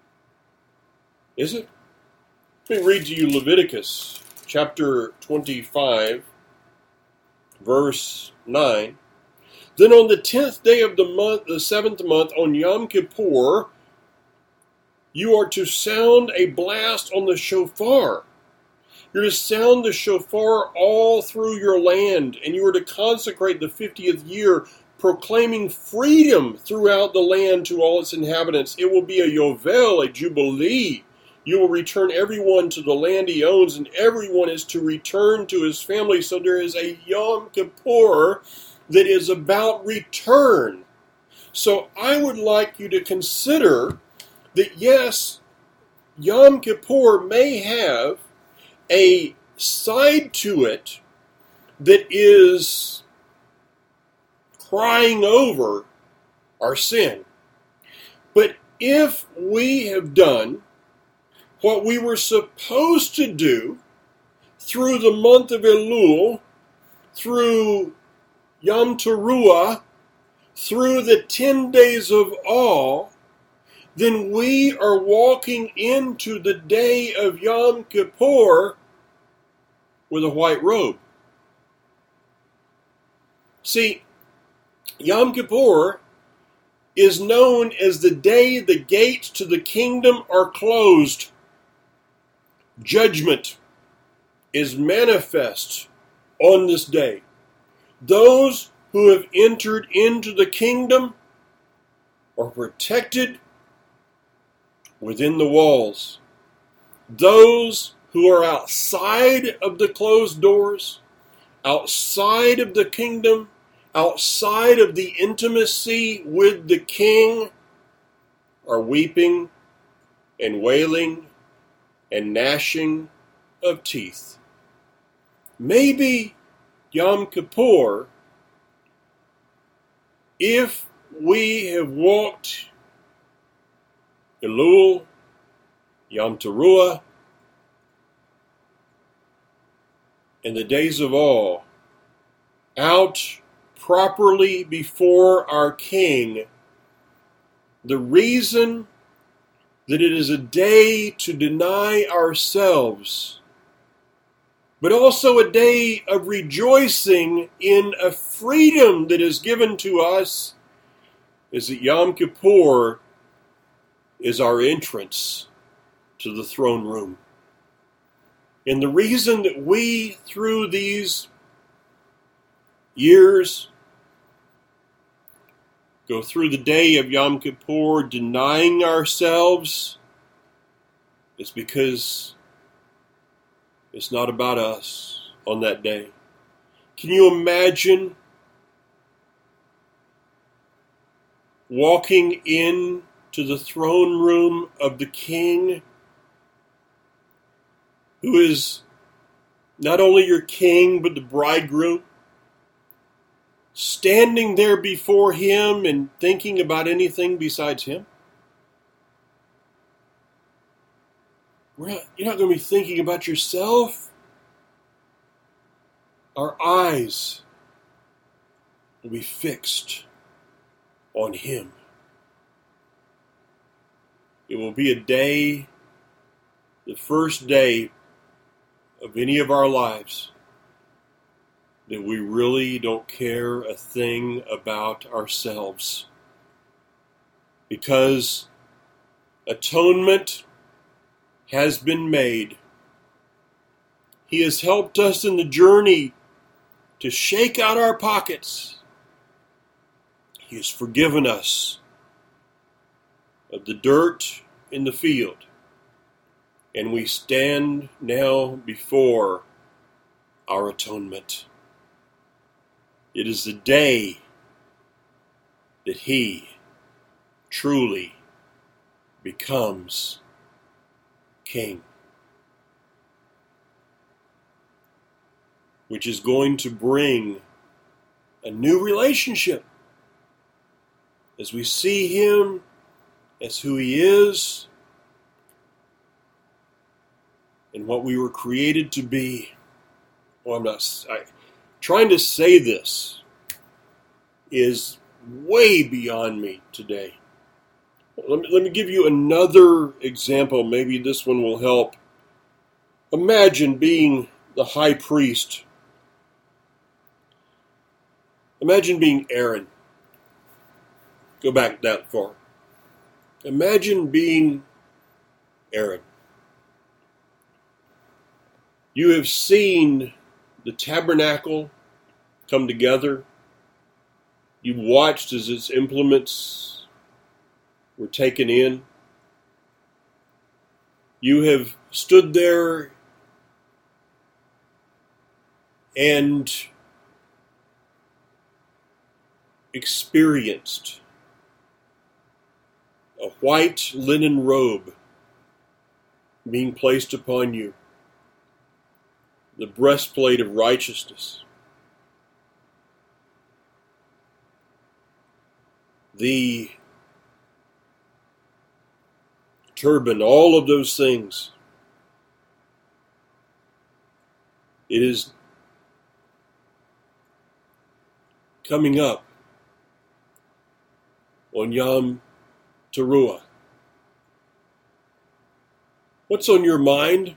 Is it? Let me read to you Leviticus chapter twenty-five, verse nine. Then on the tenth day of the month, the seventh month, on Yom Kippur, you are to sound a blast on the shofar. You're to sound the shofar all through your land, and you are to consecrate the fiftieth year, proclaiming freedom throughout the land to all its inhabitants. It will be a yovel, a jubilee. You will return everyone to the land he owns, and everyone is to return to his family. So there is a Yom Kippur that is about return. So I would like you to consider that, yes, Yom Kippur may have a side to it that is crying over our sin. But if we have done what we were supposed to do through the month of Elul, through Yom Teruah, through the ten days of awe, then we are walking into the day of Yom Kippur with a white robe. See, Yom Kippur is known as the day the gates to the kingdom are closed. Judgment is manifest on this day. Those who have entered into the kingdom are protected within the walls. Those who are outside of the closed doors, outside of the kingdom, outside of the intimacy with the king, are weeping and wailing and gnashing of teeth. Maybe Yom Kippur, if we have walked Elul, Yom Teruah, and the days of awe out properly before our King, the reason that it is a day to deny ourselves, but also a day of rejoicing in a freedom that is given to us, is that Yom Kippur is our entrance to the throne room. And the reason that we, through these years, go through the day of Yom Kippur denying ourselves is because it's not about us on that day. Can you imagine walking in to the throne room of the King, who is not only your king, but the bridegroom, standing there before him and thinking about anything besides him? We're not, you're not going to be thinking about yourself. Our eyes will be fixed on him. It will be a day, the first day of any of our lives, that we really don't care a thing about ourselves. Because atonement has been made. He has helped us in the journey to shake out our pockets. He has forgiven us of the dirt in the field. And we stand now before our atonement. It is the day that he truly becomes king, which is going to bring a new relationship as we see him as who he is and what we were created to be. Well, I'm not I, trying to say this is way beyond me today. Let me, let me give you another example. Maybe this one will help. Imagine being the high priest. Imagine being Aaron. Go back that far. Imagine being Aaron. You have seen the tabernacle come together. You watched as its implements were taken in. You have stood there and experienced a white linen robe being placed upon you, the breastplate of righteousness, the turban, all of those things. It is coming up on Yom Teruah. What's on your mind?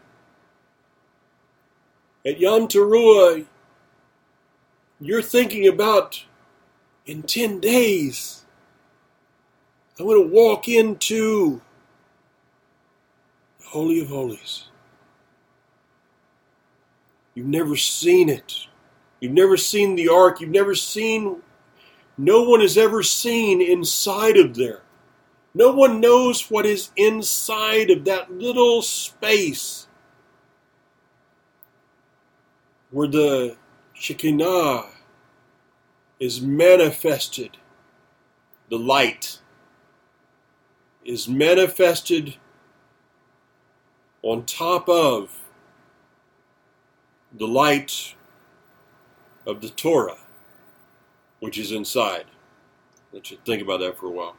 At Yom Teruah, you're thinking about, in ten days, I'm going to walk into the Holy of Holies. You've never seen it. You've never seen the ark. You've never seen, no one has ever seen inside of there. No one knows what is inside of that little space where the Shekinah is manifested. The light is manifested on top of the light of the Torah, which is inside. Let you think about that for a while.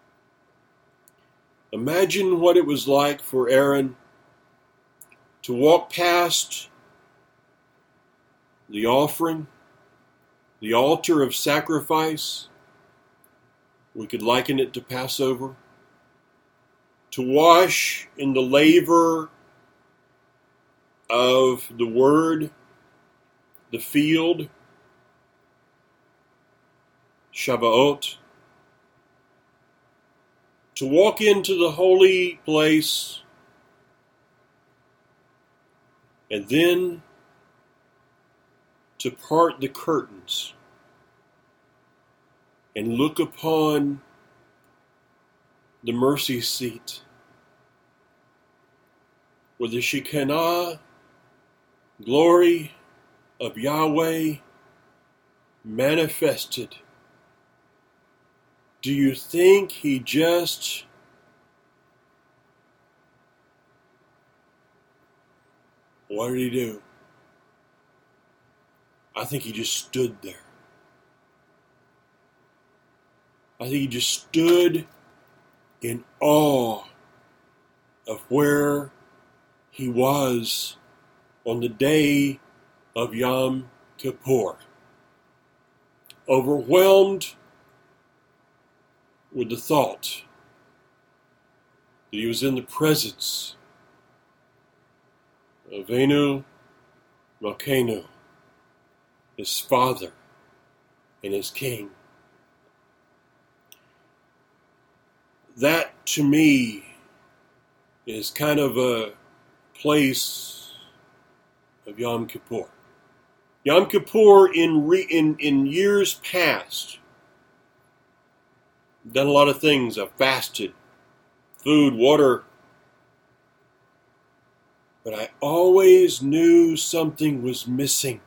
Imagine what it was like for Aaron to walk past the offering, the altar of sacrifice. We could liken it to Passover. to wash in the laver of the Word, the field, Shavuot, to walk into the holy place, and then to part the curtains and look upon the mercy seat where the Shekinah glory of Yahweh manifested. Do you think he just what did he do? I think he just stood there. I think he just stood in awe of where he was on the day of Yom Kippur. Overwhelmed with the thought that he was in the presence of Avinu Malkeinu, his Father and his King. That, to me, is kind of a place of Yom Kippur. Yom Kippur in re, in, in years past, done a lot of things. I've fasted, food, water. But I always knew something was missing.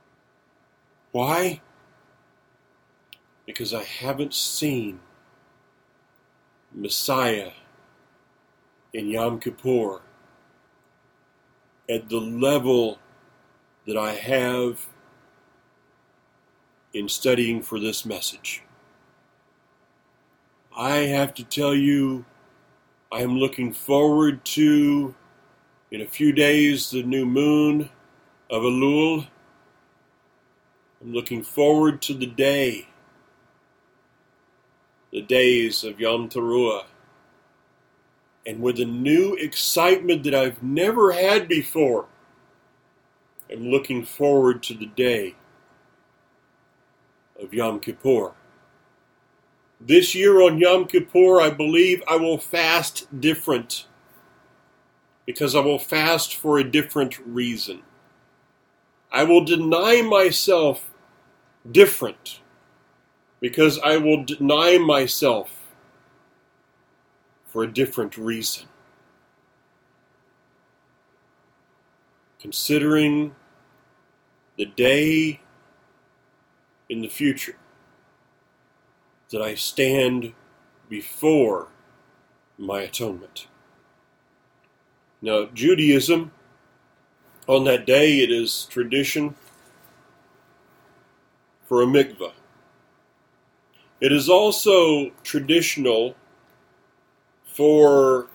Why? Because I haven't seen Messiah in Yom Kippur at the level that I have in studying for this message. I have to tell you, I am looking forward to, in a few days, the new moon of Elul. I'm looking forward to the day, the days of Yom Teruah, and with a new excitement that I've never had before, I'm looking forward to the day of Yom Kippur. This year on Yom Kippur, I believe I will fast different, because I will fast for a different reason. I will deny myself different, because I will deny myself for a different reason. Considering the day in the future that I stand before my atonement. Now, Judaism, on that day, it is tradition for a mikveh. It is also traditional for,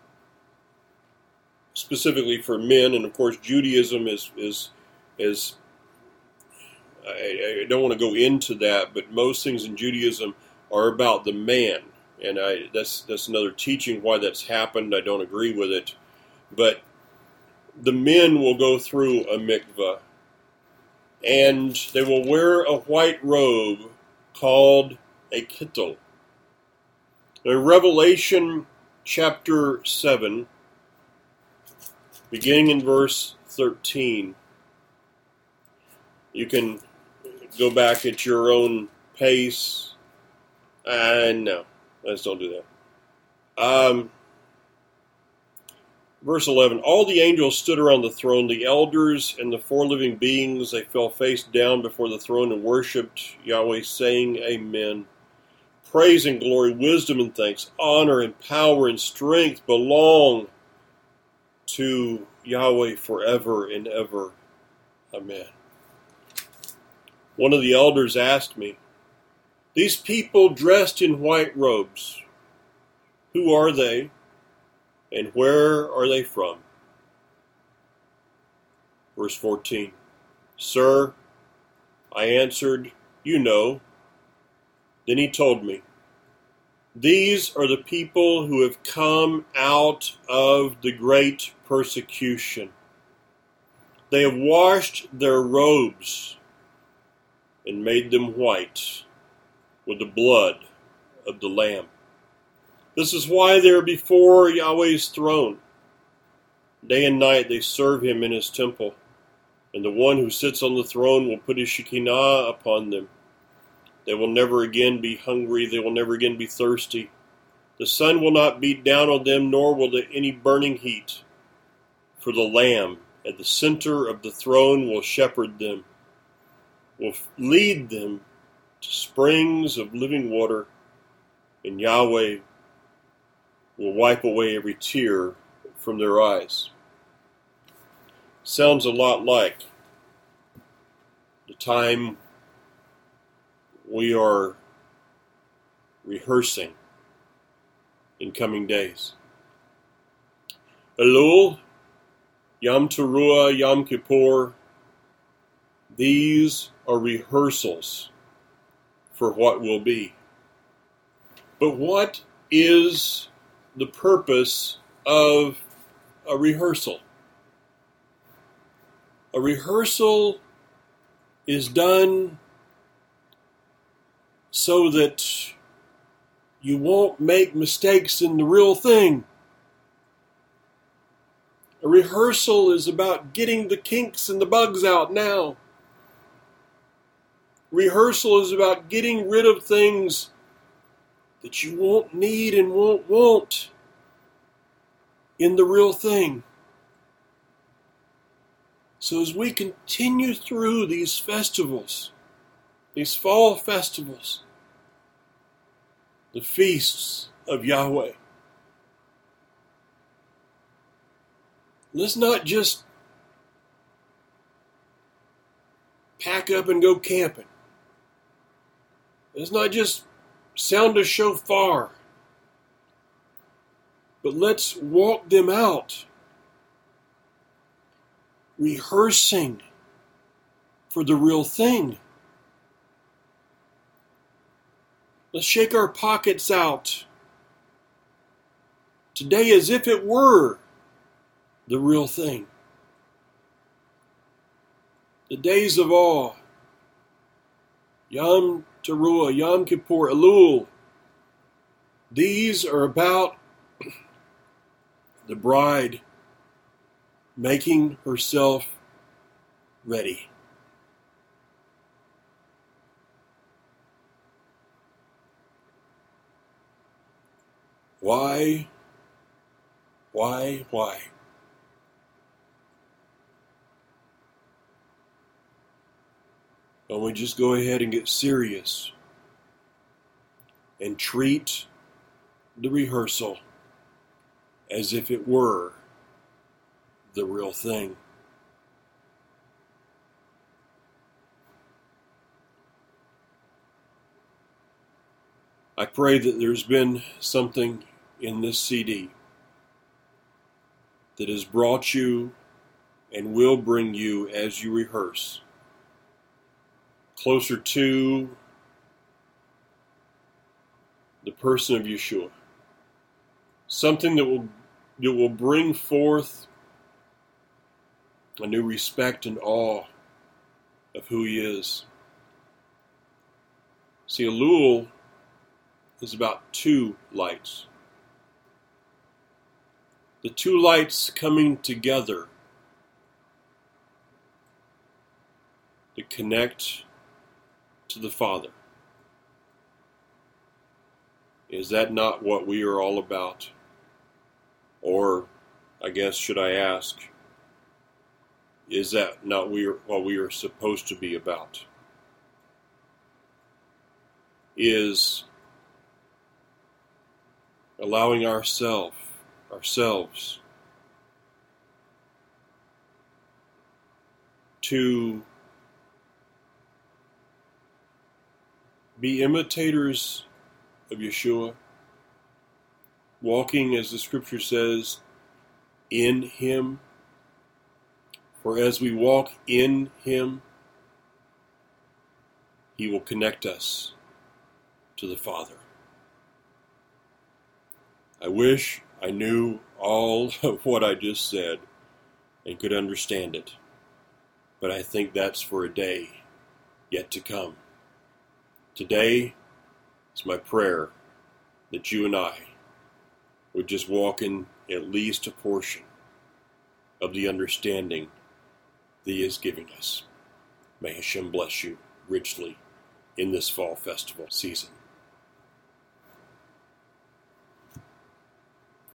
specifically for men, and of course Judaism is, is, is I, I don't want to go into that, but most things in Judaism are about the man. And I that's that's another teaching why that's happened. I don't agree with it. But the men will go through a mikveh, and they will wear a white robe called a kittel. In Revelation chapter seven, beginning in verse thirteen, you can go back at your own pace. And no, let's don't do that. Um, verse eleven, all the angels stood around the throne, the elders and the four living beings. They fell face down before the throne and worshipped Yahweh, saying, Amen. Praise and glory, wisdom and thanks, honor and power and strength belong to Yahweh forever and ever. Amen. One of the elders asked me, these people dressed in white robes, who are they and where are they from? Verse fourteen, Sir, I answered, you know. Then he told me, These are the people who have come out of the great persecution. They have washed their robes and made them white with the blood of the Lamb. This is why they are before Yahweh's throne. Day and night they serve him in his temple, and the one who sits on the throne will put his Shekinah upon them. They will never again be hungry, they will never again be thirsty. The sun will not beat down on them, nor will there any burning heat. For the Lamb at the center of the throne will shepherd them, will lead them to springs of living water, and Yahweh will wipe away every tear from their eyes. Sounds a lot like the time we are rehearsing in coming days. Elul, Yom Teruah, Yom Kippur, these are rehearsals for what will be. But what is the purpose of a rehearsal? A rehearsal is done so that you won't make mistakes in the real thing. A rehearsal is about getting the kinks and the bugs out now. Rehearsal is about getting rid of things that you won't need and won't want in the real thing. So as we continue through these festivals, these fall festivals, the feasts of Yahweh, let's not just pack up and go camping. Let's not just sound a shofar, but let's walk them out, rehearsing for the real thing. Let's shake our pockets out today as if it were the real thing. The days of awe, Yom Teruah, Yom Kippur, Elul, these are about the bride making herself ready. Why, why, why? Don't we just go ahead and get serious and treat the rehearsal as if it were the real thing? I pray that there's been something in this C D that has brought you and will bring you, as you rehearse, closer to the person of Yeshua. Something that will that will bring forth a new respect and awe of who he is. See, Elul is about two lights. The two lights coming together to connect to the Father. Is that not what we are all about? Or, I guess, should I ask, is that not we are, what we are supposed to be about? Is allowing ourself, ourselves to be imitators of Yeshua, walking, as the scripture says, in him. For as we walk in him, he will connect us to the Father. I wish I knew all of what I just said and could understand it, but I think that's for a day yet to come. Today is my prayer that you and I would just walk in at least a portion of the understanding that He is giving us. May Hashem bless you richly in this fall festival season.